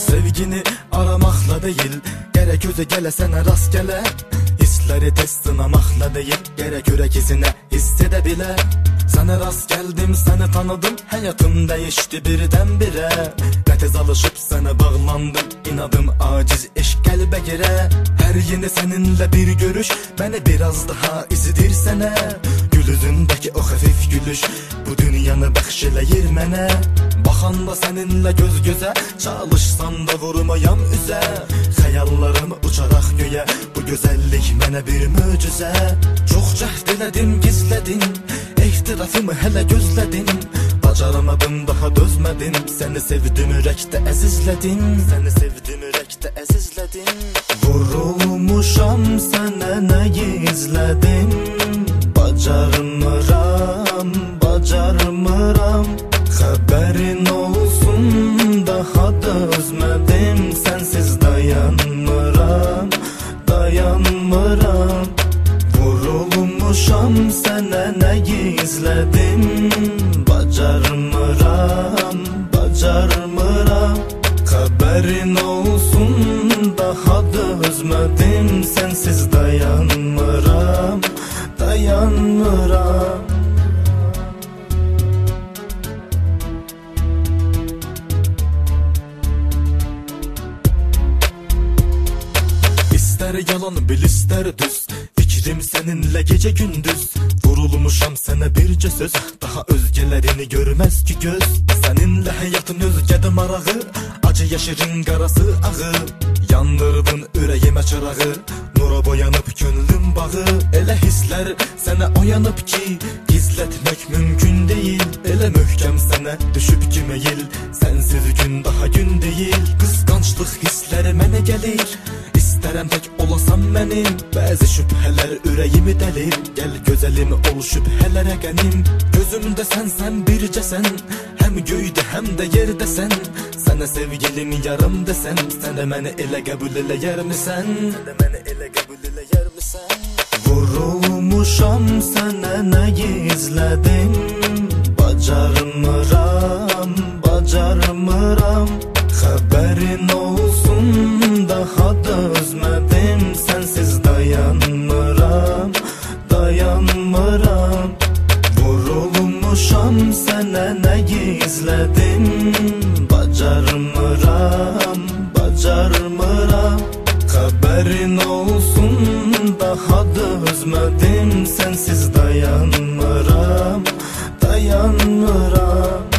Sevgini aramakla değil, gerek göze gele sana rast gele. Hisleri test sınamakla değil, gerek yürek izine hissedebile. Sana rast geldim, seni tanıdım, hayatım değişti birdenbire. Ne tez alışıp sana bağlandım, inadım aciz eşk kalbe gire. Her yeni seninle bir görüş beni biraz daha izdirsene. Gül yüzündeki o hafif gülüş bu dünyanı bəxşeləyir mənə. Baxanda seninle göz göze, çalışsam da vurmayam üze. Xəyallarım uçaraq göyə, bu gözəllik mənə bir möcüzə. Çox cəhd elədim, gizlədim, ehtirafımı hələ gözlədim. Bacaramadım, daha dözmədim, səni sevdim ürəkdə əzizlədim. Səni sevdim ürəkdə əzizlədim. Vurulmuşam sənə nə gizlədim. Bacarmıram, bacarmıram. Xəbərin olsun, daha dözmədim. Sənsiz dayanmıram, dayanmıram. Vurulmuşam sənə nə gizlədim. Bacarmıram, bacarmıram. Xəbərin olsun, daha dözmədim. Sənsiz dayanmıram, dayanmıram. İster yalan bil ister düz, fikrim seninle gece gündüz. Vurulmuşam sana birce söz, daha özgelerini görmez ki göz. Seninle hayatın özgədə marağı, acı yaşırın qarası ağı. Yandırdın ürəyimə çırağı, nura boyanıp gönlüm bağı. Elə hisslər sənə oyanıb ki, gizlətmək mümkün deyil. Elə möhkəm sənə düşüb ki meyil, sənsiz gün daha gün deyil. Qısqanclıq hissləri mənə gəlir, İstərəm tək olasan mənim. Bəzi şübhələr ürəyimi dəlir, gəl gözəlim ol şübhələrə qənim. Gözümdə sənsən bircəsən, həm göydə həm də yerdəsən. Sənə sevgilim yarım desən, sənə məni elə qəbul eləyərmisən? Sənə məni elə qəbul eləyərmisən? Vurulmuşam sənə nə gizlədim. Bacarmıram, bacarmıram. Xəbərin olsun, daha dözmədim. Sənsiz dayanmıram, dayanmıram. Vurulmuşam sənə nə gizlədim. Bacarmıram, bacarmıram. Xəbərin olsun, daha dözmədim. Sənsiz dayanmıram, dayanmıram.